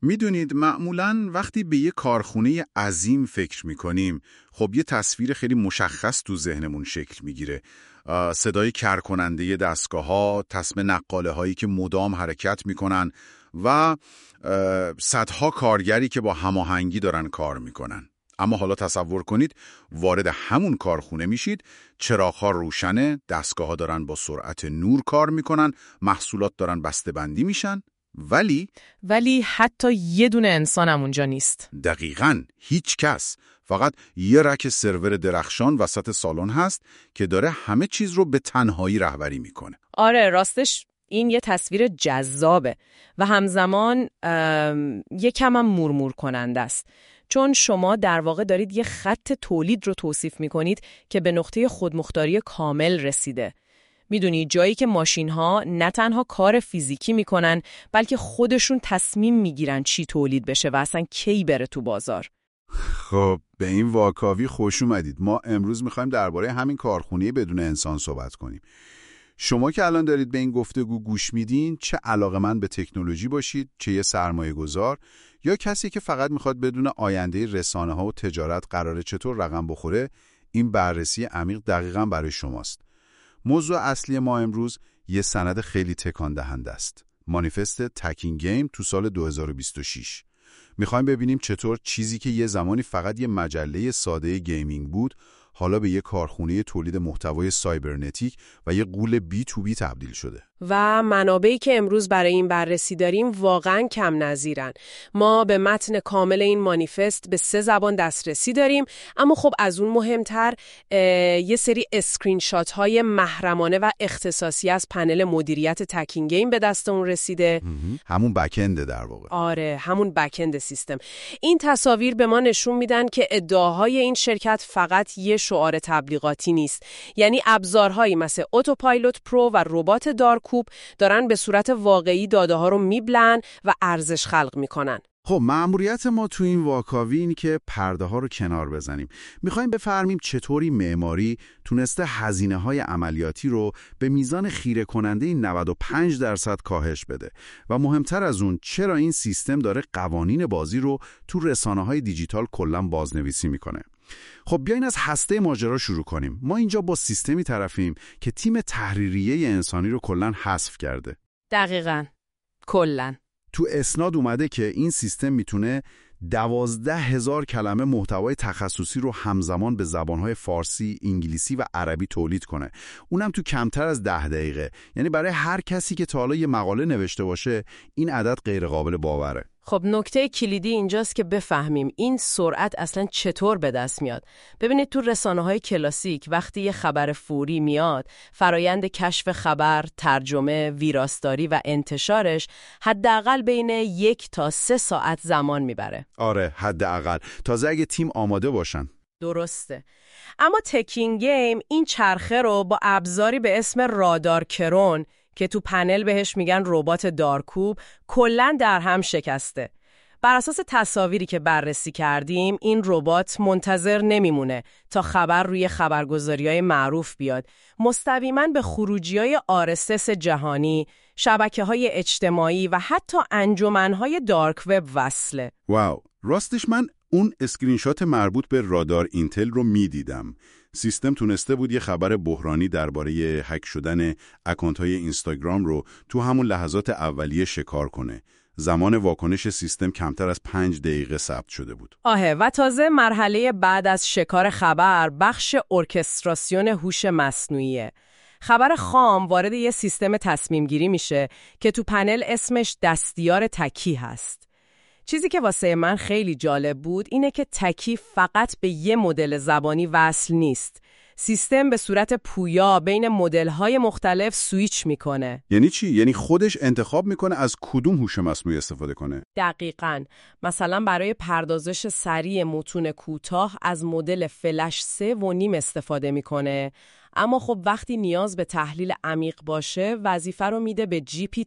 میدونید معمولاً وقتی به یه کارخونه عظیم فکر میکنیم خب یه تصویر خیلی مشخص تو ذهنمون شکل میگیره. صدای کرکننده دستگاه‌ها، طسم نقاله هایی که مدام حرکت میکنن و صدها کارگری که با هماهنگی دارن کار میکنن. اما حالا تصور کنید وارد همون کارخونه میشید، چراغ‌ها روشنه، دستگاه‌ها دارن با سرعت نور کار میکنن، محصولات دارن بسته‌بندی میشن، ولی حتی یه دونه انسان اونجا نیست. دقیقاً هیچ کس. فقط یه رک سرور درخشان وسط سالن هست که داره همه چیز رو به تنهایی رهبری میکنه. آره، راستش این یه تصویر جذابه و همزمان یه کم هم مرمور کننده است. چون شما در واقع دارید یه خط تولید رو توصیف میکنید که به نقطه خودمختاری کامل رسیده. میدونی جایی که ماشین‌ها نه تنها کار فیزیکی میکنن بلکه خودشون تصمیم میگیرن چی تولید بشه و اصلا کی بره تو بازار. خب به این واکاوی خوش اومدید. ما امروز میخوایم درباره همین کارخونه بدون انسان صحبت کنیم. شما که الان دارید به این گفتگو گوش میدین، چه علاقه‌مند به تکنولوژی باشید، چه یه سرمایه‌گذار یا کسی که فقط میخواد بدون آینده رسانه‌ها و تجارت قراره چطور رقم بخوره، این بررسی عمیق دقیقاً برای شماست. موضوع اصلی ما امروز یه سند خیلی تکان دهنده است. مانیفست تکین گیم تو سال 2026. میخوایم ببینیم چطور چیزی که یه زمانی فقط یه مجله ساده گیمینگ بود، حالا به یه کارخونه تولید محتوای سایبرنتیک و یه غول بی تو بی تبدیل شده. و منابعی که امروز برای این بررسی داریم واقعاً کم نظیرن. ما به متن کامل این مانیفست به 3 زبان دسترسی داریم، اما خب از اون مهمتر یه سری اسکرین شات های محرمانه و اختصاصی از پنل مدیریت تکین گیم به دستمون رسیده. همون بک‌اند در واقع. آره، همون بک‌اند سیستم. این تصاویر به ما نشون میدن که ادعاهای این شرکت فقط یه شعار تبلیغاتی نیست. یعنی ابزارهایی مثل اتوپایلوت پرو و ربات دارکوب دارن به صورت واقعی داده ها رو میبلن و ارزش خلق میکنن. خب مأموریت ما تو این واکاوی اینه که پرده ها رو کنار بزنیم. میخوایم بفهمیم چطوری معماری تونسته هزینه‌های عملیاتی رو به میزان خیره کننده 95% کاهش بده و مهمتر از اون چرا این سیستم داره قوانین بازی رو تو رسانه‌های دیجیتال کلاً بازنویسی میکنه. خب بیاین از هسته ماجرا شروع کنیم. ما اینجا با سیستمی طرفیم که تیم تحریریه انسانی رو کلاً حذف کرده. دقیقاً. کلاً. تو اسناد اومده که این سیستم میتونه 12,000 کلمه محتوای تخصصی رو همزمان به زبانهای فارسی، انگلیسی و عربی تولید کنه. اونم تو کمتر از 10 دقیقه. یعنی برای هر کسی که تا حالا یه مقاله نوشته باشه، این عدد غیر قابل باوره. خب نکته کلیدی اینجاست که بفهمیم این سرعت اصلا چطور به دست میاد. ببینید تو رسانه‌های کلاسیک وقتی یه خبر فوری میاد، فرایند کشف خبر، ترجمه، ویراستاری و انتشارش حداقل بین 1 تا 3 ساعت زمان میبره. آره حداقل، تازه اگه تیم آماده باشن. درسته. اما تکین گیم این چرخه رو با ابزاری به اسم رادار کرون که تو پنل بهش میگن ربات دارکوب کلاً در هم شکسته. بر اساس تصاویری که بررسی کردیم این ربات منتظر نمیمونه تا خبر روی خبرگزاری‌های معروف بیاد. مستقیماً به خروجی‌های RSS جهانی، شبکه‌های اجتماعی و حتی انجمن‌های دارک وب وصله. واو، راستش من اون اسکرین شات مربوط به رادار اینتل رو میدیدم. سیستم تونسته بود یه خبر بحرانی درباره هک شدن اکانت‌های اینستاگرام رو تو همون لحظات اولیه شکار کنه. زمان واکنش سیستم کمتر از 5 دقیقه ثبت شده بود. و تازه مرحله بعد از شکار خبر بخش ارکستراسیون هوش مصنوعیه. خبر خام وارد یه سیستم تصمیم گیری میشه که تو پنل اسمش دستیار تکی هست. چیزی که واسه من خیلی جالب بود اینه که تکی فقط به یه مدل زبانی وصل نیست. سیستم به صورت پویا بین مدل‌های مختلف سویچ میکنه. یعنی چی؟ یعنی خودش انتخاب میکنه از کدوم هوش مصنوعی استفاده کنه؟ دقیقاً. مثلا برای پردازش سریع متون کوتاه از مدل فلش 3.5 استفاده میکنه. اما خب وقتی نیاز به تحلیل عمیق باشه وظیفه رو میده به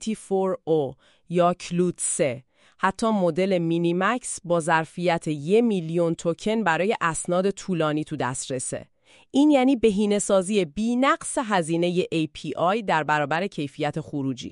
GPT-4o یا کلود 3. حتی مدل مینی مکس با ظرفیت 1,000,000 توکن برای اسناد طولانی تو دسترسه. این یعنی بهینه‌سازی بی‌نقص هزینه API در برابر کیفیت خروجی.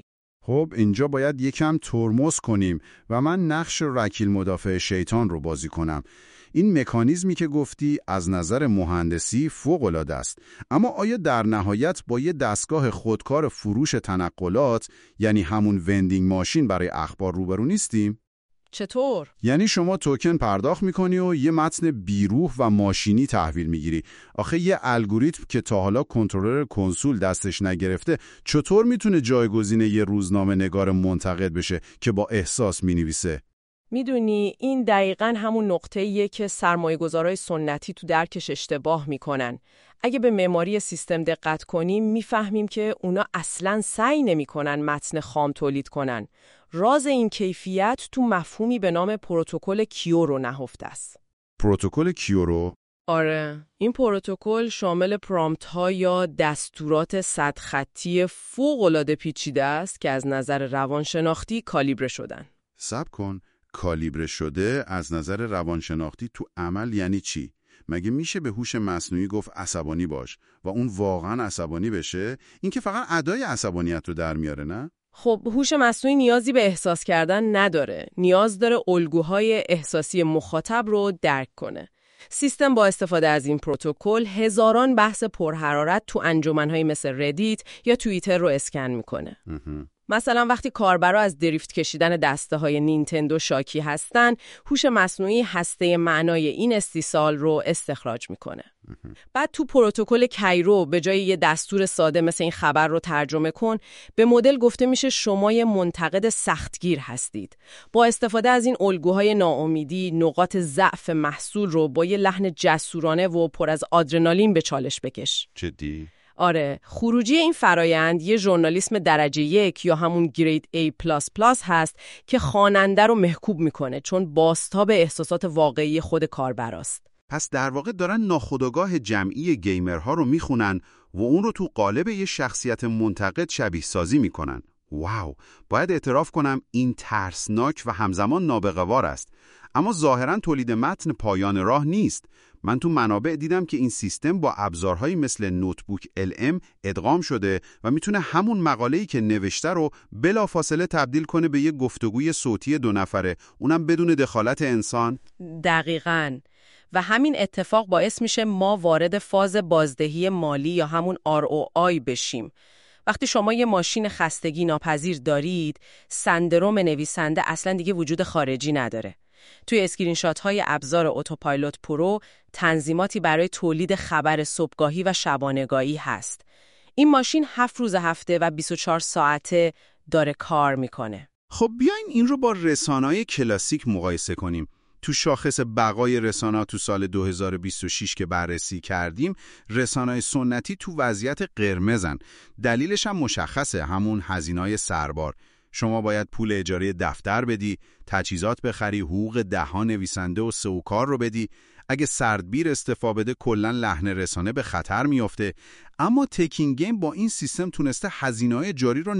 خب اینجا باید یکم ترمز کنیم و من نقش وکیل مدافع شیطان رو بازی کنم. این مکانیزمی که گفتی از نظر مهندسی فوق‌العاده است، اما آیا در نهایت با یه دستگاه خودکار فروش تنقلات، یعنی همون وندینگ ماشین برای اخبار روبرو نیستیم؟ چطور؟ یعنی شما توکن پرداخت میکنی و یه متن بیروح و ماشینی تحویل میگیری. آخه یه الگوریتم که تا حالا کنترلر کنسول دستش نگرفته چطور میتونه جایگزین یه روزنامه نگار منتقد بشه که با احساس مینویسه؟ میدونی این دقیقاً همون نقطه‌ایه که سرمایه‌گذارای سنتی تو درکش اشتباه میکنن. اگه به معماری سیستم دقت کنیم میفهمیم که اونا اصلاً سعی نمیکنن متن خام تولید کنن. راز این کیفیت تو مفهومی به نام پروتکل کیورو نهفته است. پروتکل کیورو؟ آره، این پروتکل شامل پرامپت‌ها یا دستورات صدخطی فوق‌العاده پیچیده است که از نظر روانشناختی کالیبره شدن. صبر کن، کالیبره شده از نظر روانشناختی تو عمل یعنی چی؟ مگه میشه به هوش مصنوعی گفت عصبانی باش و اون واقعا عصبانی بشه؟ این که فقط ادای عصبانیت رو در میاره، نه؟ خب هوش مصنوعی نیازی به احساس کردن نداره. نیاز داره الگوهای احساسی مخاطب رو درک کنه. سیستم با استفاده از این پروتکل هزاران بحث پرحرارت تو انجمن‌های مثل ردیت یا توییتر رو اسکن میکنه. مثلا وقتی کاربرا از دریفت کشیدن دسته‌های نینتندو شاکی هستن، هوش مصنوعی هسته معنای این استیصال رو استخراج میکنه. بعد تو پروتکل کایرو به جای یه دستور ساده مثل این خبر رو ترجمه کن، به مدل گفته میشه شما یه منتقد سختگیر هستید. با استفاده از این الگوهای ناامیدی، نقاط ضعف محصول رو با یه لحن جسورانه و پر از آدرنالین به چالش بکش. جدی؟ آره، خروجی این فرایند یه ژورنالیسم درجه 1 یا همون گرید A++ هست که خواننده رو محکوب میکنه، چون بازتاب احساسات واقعی خود کاربراست. پس در واقع دارن ناخودآگاه جمعی گیمرها رو میخونن و اون رو تو قالب یه شخصیت منتقد شبیه سازی میکنن. واو، باید اعتراف کنم این ترسناک و همزمان نابغه‌وار است. اما ظاهراً تولید متن پایان راه نیست. من تو منابع دیدم که این سیستم با ابزارهایی مثل نوتبوک LM ادغام شده و میتونه همون مقاله‌ای که نوشته رو بلافاصله تبدیل کنه به یه گفتگوی صوتی 2 نفره، اونم بدون دخالت انسان. دقیقاً. و همین اتفاق باعث میشه ما وارد فاز بازدهی مالی یا همون ROI بشیم. وقتی شما یه ماشین خستگی ناپذیر دارید، سندروم نویسنده اصلاً دیگه وجود خارجی نداره. توی اسکرین شات های ابزار اتوپایلوت پرو تنظیماتی برای تولید خبر صبحگاهی و شبانگاهی هست. این ماشین 7 روز هفته و 24 ساعته داره کار میکنه. خب بیاین این رو با رسانه‌های کلاسیک مقایسه کنیم. تو شاخص بقای رسانه‌ها تو سال 2026 که بررسی کردیم، رسانه‌های سنتی تو وضعیت قرمزن. دلیلش هم مشخصه، همون هزینه‌های سربار. شما باید پول اجاره دفتر بدی، تجهیزات بخری، حقوق 10 نویسنده و سئوکار رو بدی. اگه سردبیر استعفا بده کلاً لحن رسانه به خطر میافته. اما تکین گیم با این سیستم تونسته هزینه‌های جاری رو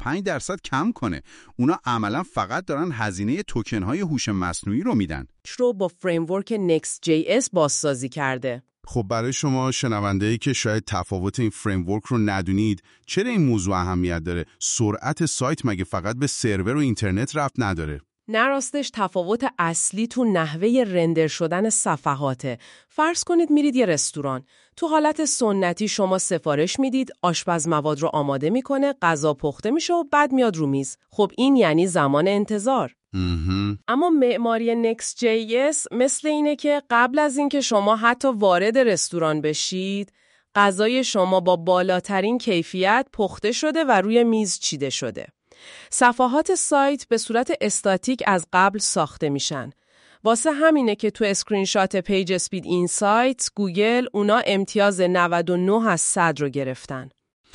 95% کم کنه. اونا عملاً فقط دارن هزینه توکن‌های هوش مصنوعی رو میدن. رو با فریمورک Next.js بازسازی کرده. خب برای شما شنونده‌ای که شاید تفاوت این فریمورک رو ندونید، چرا این موضوع اهمیت داره؟ سرعت سایت مگه فقط به سرور و اینترنت ربط نداره؟ نه، راستش تفاوت اصلی تو نحوه رندر شدن صفحاته. فرض کنید میرید یه رستوران. تو حالت سنتی شما سفارش میدید، آشپز مواد رو آماده میکنه، غذا پخته میشه و بعد میاد رو میز. خب این یعنی زمان انتظار. اما معماری Next.js مثل اینه که قبل از اینکه شما حتی وارد رستوران بشید، غذای شما با بالاترین کیفیت پخته شده و روی میز چیده شده. صفحات سایت به صورت استاتیک از قبل ساخته میشن. واسه همینه که تو اسکرین شات پیج اسپید اینسایت گوگل اونا امتیاز 99 از 100 رو گرفتن.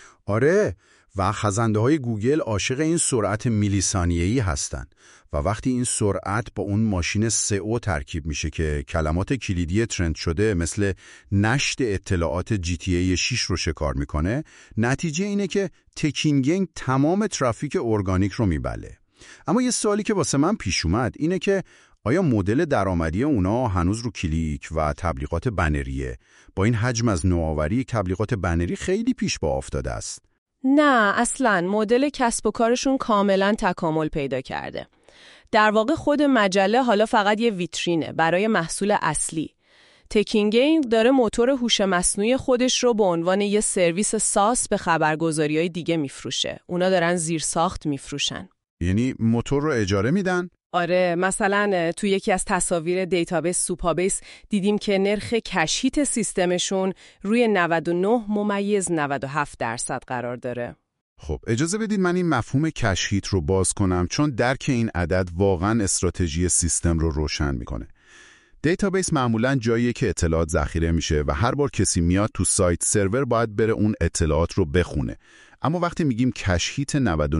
آره، و خزنده‌های گوگل عاشق این سرعت میلی ثانیه‌ای هستن و وقتی این سرعت با اون ماشین سئو ترکیب میشه که کلمات کلیدی ترند شده مثل نشت اطلاعات GTA 6 رو شکار میکنه، نتیجه اینه که تکین گیم تمام ترافیک ارگانیک رو میبله. اما یه سوالی که واسه من پیش اومد اینه که آیا مدل درآمدی اونا هنوز رو کلیک و تبلیغات بنریه؟ با این حجم از نوآوری تبلیغات بنری خیلی پیش پا افتاده است. نه، اصلاً مدل کسب و کارشون کاملاً تکامل پیدا کرده. در واقع خود مجله حالا فقط یه ویترینه برای محصول اصلی. تکینگیم داره موتور هوش مصنوعی خودش رو به عنوان یه سرویس ساس به خبرگزاری‌های دیگه میفروشه. اونا دارن زیرساخت میفروشن. یعنی موتور رو اجاره میدن؟ آره، مثلا تو یکی از تصاویر دیتابیس سوپابیس دیدیم که نرخ کشهیت سیستمشون روی 99.97% قرار داره. خب اجازه بدید من این مفهوم کشهیت رو باز کنم، چون درک این عدد واقعا استراتژی سیستم رو روشن میکنه. دیتابیس معمولاً جاییه که اطلاعات ذخیره میشه و هر بار کسی میاد تو سایت سرور باید بره اون اطلاعات رو بخونه. اما وقتی میگیم کشهیت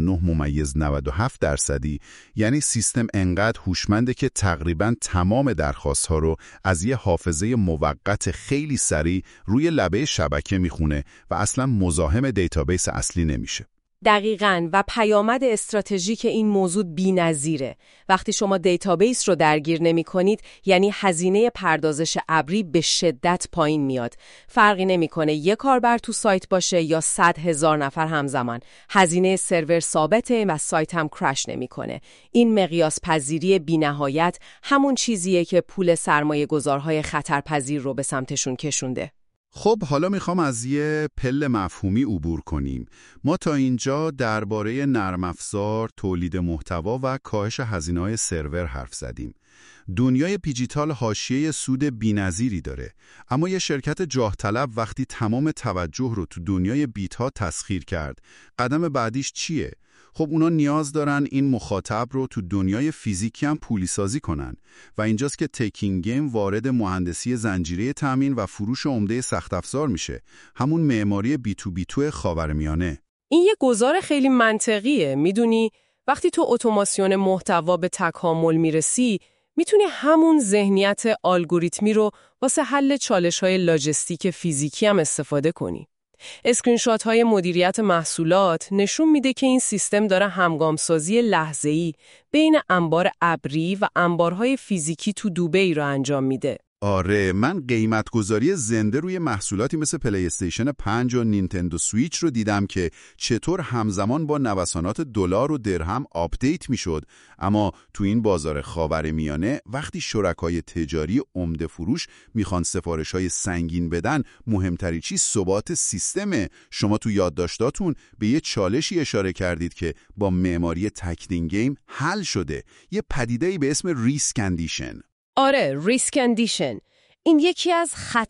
99.97%، یعنی سیستم انقدر هوشمنده که تقریباً تمام درخواست‌ها رو از یه حافظه موقت خیلی سریع روی لبه شبکه میخونه و اصلاً مزاحم دیتابیس اصلی نمیشه. دقیقاً، و پیامد استراتژیک این موضوع بی‌نظیره. وقتی شما دیتابیس رو درگیر نمی‌کنید، یعنی هزینه پردازش ابری به شدت پایین میاد. فرقی نمی‌کنه یک کاربر تو سایت باشه یا 100,000 نفر همزمان. هزینه سرور ثابته و سایت هم کرش نمی‌کنه. این مقیاس پذیری بی‌نهایت همون چیزیه که پول سرمایه‌گذارهای خطرپذیر رو به سمتشون کشونده. خب حالا میخوام از یه پل مفهومی عبور کنیم. ما تا اینجا درباره نرم افزار، تولید محتوا و کاهش هزینه‌های سرور حرف زدیم. دنیای دیجیتال حاشیه سود بی‌نظیری داره، اما یه شرکت جاه طلب وقتی تمام توجه رو تو دنیای بیت‌ها تسخیر کرد، قدم بعدیش چیه؟ خب اونا نیاز دارن این مخاطب رو تو دنیای فیزیکی هم پولی سازی کنن و اینجاست که تکینگیم وارد مهندسی زنجیره تامین و فروش عمده سخت افزار میشه، همون معماری بی تو بی تو خاورمیانه. این یه گزار خیلی منطقیه. میدونی وقتی تو اتوماسیون محتوا به تکامل میرسی، میتونی همون ذهنیت الگوریتمی رو واسه حل چالش‌های لاجستیک فیزیکی هم استفاده کنی. اسکرین شات های مدیریت محصولات نشون میده که این سیستم داره همگامسازی لحظه‌ای بین انبار ابری و انبارهای فیزیکی تو دبی رو انجام میده. آره، من قیمتگذاری زنده روی محصولاتی مثل پلی استیشن 5 و نینتندو سویچ رو دیدم که چطور همزمان با نوسانات دلار و درهم آپدیت میشد. اما تو این بازار خاورمیانه وقتی شرکای تجاری عمده فروش میخوان سفارش‌های سنگین بدن، مهمترین چیز ثبات سیستمه. شما تو یادداشتاتون به یه چالشی اشاره کردید که با معماری تکینگیم حل شده، یه پدیده‌ای به اسم ریسک کندیشن. آره، ریسک کندیشن. این یکی از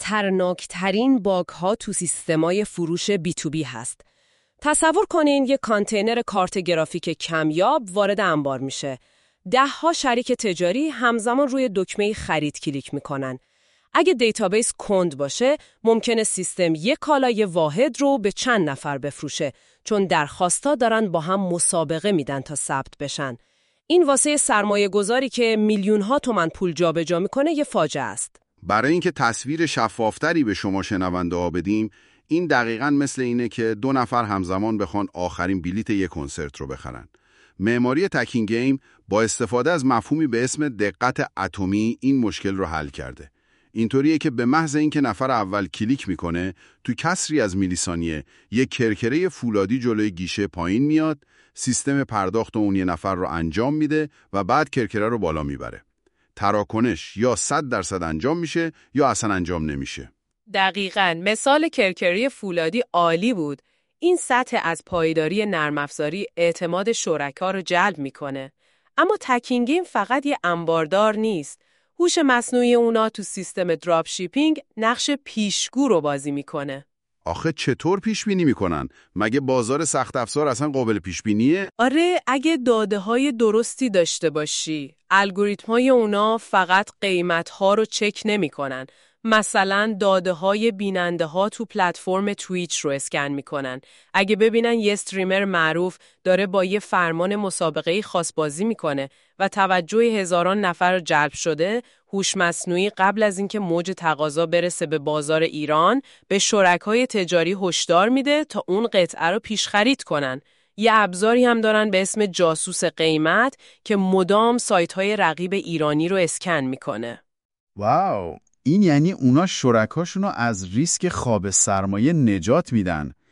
خطرناکترین باگ‌ها تو سیستمای فروش بی تو بی هست. تصور کنین یک کانتینر کارت گرافیک کمیاب وارد انبار میشه. 10 شریک تجاری همزمان روی دکمه خرید کلیک میکنن. اگه دیتابیس کند باشه، ممکنه سیستم یک کالای واحد رو به چند نفر بفروشه، چون درخواستا دارن با هم مسابقه میدن تا ثبت بشن. این واسه سرمایه گذاری که میلیون‌ها تومان پول جابجا میکنه یه فاجعه است. برای اینکه تصویر شفافتری به شما شنونده ها بدیم، این دقیقاً مثل اینه که 2 نفر همزمان بخوان آخرین بلیت یک کنسرت رو بخرن. معماری تکینگیم با استفاده از مفهومی به اسم دقت اتمی این مشکل رو حل کرده. اینطوریه که به محض اینکه نفر اول کلیک میکنه، تو کسری از میلی ثانیه یک کرکره فولادی جلوی گیشه پایین میاد، سیستم پرداخت اون یه نفر رو انجام میده و بعد کرکره رو بالا میبره. تراکنش یا 100% انجام میشه یا اصلا انجام نمیشه. دقیقاً، مثال کرکره فولادی عالی بود. این سطح از پایداری نرم افزاری اعتماد شرکا رو جلب میکنه. اما تکینگیم فقط یه انباردار نیست. هوش مصنوعی اونا تو سیستم دراپ شیپینگ نقش پیشگو رو بازی میکنه. آخه چطور پیش بینی میکنن؟ مگه بازار سخت افزار اصلا قابل پیش بینیه؟ آره، اگه داده‌های درستی داشته باشی. الگوریتم‌های اونا فقط قیمت‌ها رو چک نمی‌کنن. مثلا داده‌های بیننده‌ها تو پلتفرم توییچ رو اسکن می‌کنن. اگه ببینن یه استریمر معروف داره با یه فرمان مسابقه‌ای خاص بازی می‌کنه و توجه هزاران نفر رو جلب شده، هوش مصنوعی قبل از اینکه موج تقاضا برسه به بازار ایران، به شرکای تجاری هشدار میده تا اون قطعه رو پیش خرید کنن. یه ابزاری هم دارن به اسم جاسوس قیمت که مدام سایت‌های رقیب ایرانی رو اسکن میکنه. واو، این یعنی اونا شرکاشونو از ریسک خواب سرمایه نجات میدن.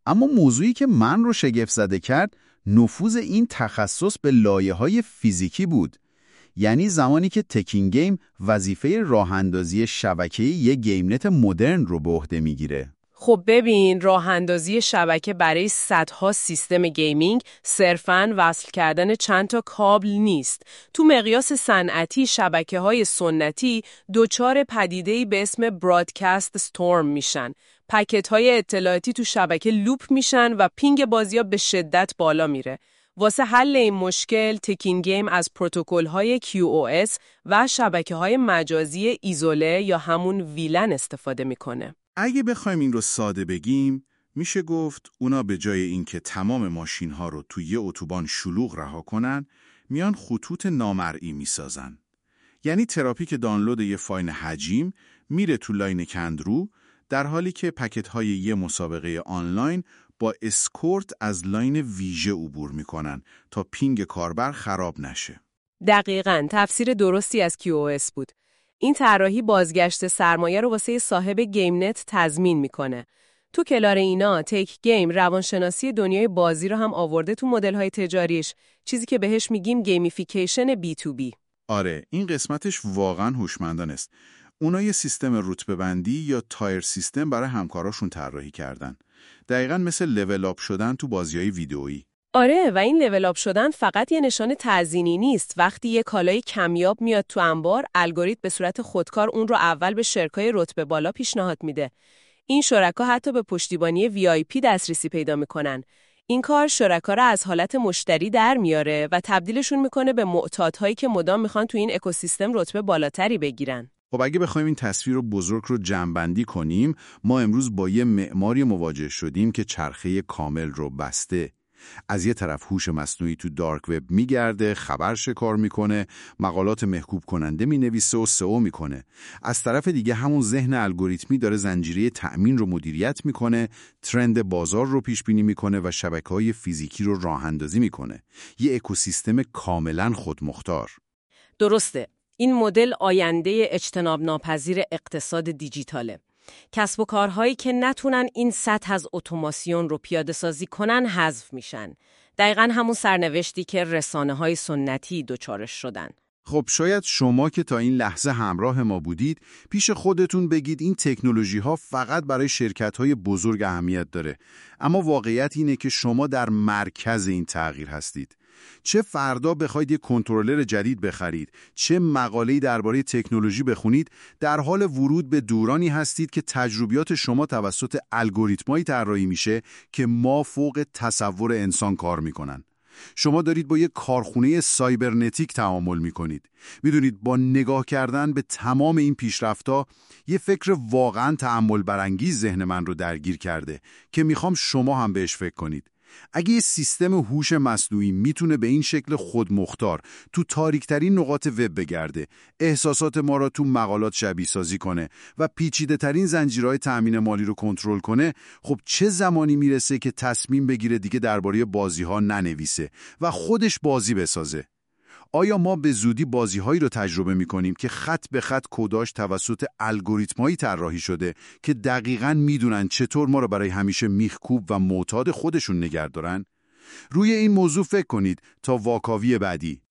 اما موضوعی که من رو شگفت زده کرد نفوذ این تخصص به لایه‌های فیزیکی بود. یعنی زمانی که تکین گیم وظیفه راه‌اندازی شبکه‌ای یک گیم نت مدرن رو به عهده میگیره. خب ببین، راه اندازی شبکه برای صدها سیستم گیمینگ صرفاً وصل کردن چند تا کابل نیست. تو مقیاس صنعتی شبکه‌های سنتی دچار پدیده‌ای به اسم برادکست استورم میشن. پکت‌های اطلاعاتی تو شبکه لوپ میشن و پینگ بازی‌ها به شدت بالا میره. واسه حل این مشکل تکین گیم از پروتکل‌های QoS و شبکه‌های مجازی ایزوله یا همون ویلن استفاده میکنه. اگه بخوایم این رو ساده بگیم، میشه گفت اونا به جای اینکه تمام ماشین‌ها رو توی یه اتوبان شلوغ رها کنن، میان خطوط نامرئی میسازن. یعنی تراپیک دانلود یه فایل حجیم میره تو لاین کندرو، در حالی که پکت‌های یه مسابقه آنلاین با اسکورت از لاین ویژه عبور میکنن تا پینگ کاربر خراب نشه. دقیقاً تفسیر درستی از QoS بود. این طراحی بازگشت سرمایه رو واسه صاحب گیم نت تضمین میکنه. تو کنار اینا تک گیم روانشناسی دنیای بازی رو هم آورده تو مدل‌های تجاریش، چیزی که بهش میگیم گیمیفیکیشن B2B. آره، این قسمتش واقعاً هوشمندانه است. اونا یه سیستم رتبه‌بندی یا تایر سیستم برای همکاراشون طراحی کردن. دقیقاً مثل لول آپ شدن تو بازی‌های ویدئویی. آره، و این لول آپ شدن فقط یه نشان تعظیمی نیست. وقتی یه کالای کمیاب میاد تو انبار، الگوریتم به صورت خودکار اون رو اول به شرکای رتبه بالا پیشنهاد میده. این شرکا حتی به پشتیبانی VIP دسترسی پیدا میکنن. این کار شرکا رو از حالت مشتری در میاره و تبدیلشون میکنه به معتادهایی که مدام میخوان تو این اکوسیستم رتبه بالاتری بگیرن. خب اگه بخوایم این تصویر بزرگ رو جمع‌بندی کنیم، ما امروز با یه معماری مواجه شدیم که چرخه کامل رو بسته. از یه طرف هوش مصنوعی تو دارک وب میگرده، خبر شکار میکنه، مقالات محکوب کننده مینویسه و سئو میکنه. از طرف دیگه همون ذهن الگوریتمی داره زنجیره تأمین رو مدیریت میکنه، ترند بازار رو پیش بینی میکنه و شبکه‌های فیزیکی رو راه اندازی میکنه. یه اکوسیستم کاملاً خودمختار. درسته. این مدل آینده اجتناب ناپذیر اقتصاد دیجیتاله. کسب و کارهایی که نتونن این سطح از اتوماسیون رو پیاده سازی کنن حذف میشن. دقیقاً همون سرنوشتی که رسانه‌های سنتی دچارش شدن. خب شاید شما که تا این لحظه همراه ما بودید پیش خودتون بگید این تکنولوژی ها فقط برای شرکت های بزرگ اهمیت داره، اما واقعیت اینه که شما در مرکز این تغییر هستید. چه فردا بخواید یک کنترلر جدید بخرید، چه مقاله‌ای درباره تکنولوژی بخونید، در حال ورود به دورانی هستید که تجربیات شما توسط الگوریتمایی طراحی میشه که ما فوق تصور انسان کار میکنن. شما دارید با یک کارخونه سایبرنتیک تعامل میکنید. میدونید با نگاه کردن به تمام این پیشرفت‌ها یه فکر واقعاً تأمل برانگیز ذهن من رو درگیر کرده که میخوام شما هم بهش فکر کنید. اگه یه سیستم هوش مصنوعی میتونه به این شکل خودمختار تو تاریک‌ترین نقاط وب بگرده، احساسات ما را تو مقالات شبیه سازی کنه و پیچیده‌ترین زنجیرهای تأمین مالی رو کنترل کنه، خب چه زمانی میرسه که تصمیم بگیره دیگه درباره بازی‌ها ننویسه و خودش بازی بسازه؟ آیا ما به زودی بازی‌هایی رو تجربه می‌کنیم که خط به خط کداش توسط الگوریتمایی طراحی شده که دقیقاً می‌دونن چطور ما رو برای همیشه میخکوب و معتاد خودشون نگه دارن؟ روی این موضوع فکر کنید تا واکاوی بعدی.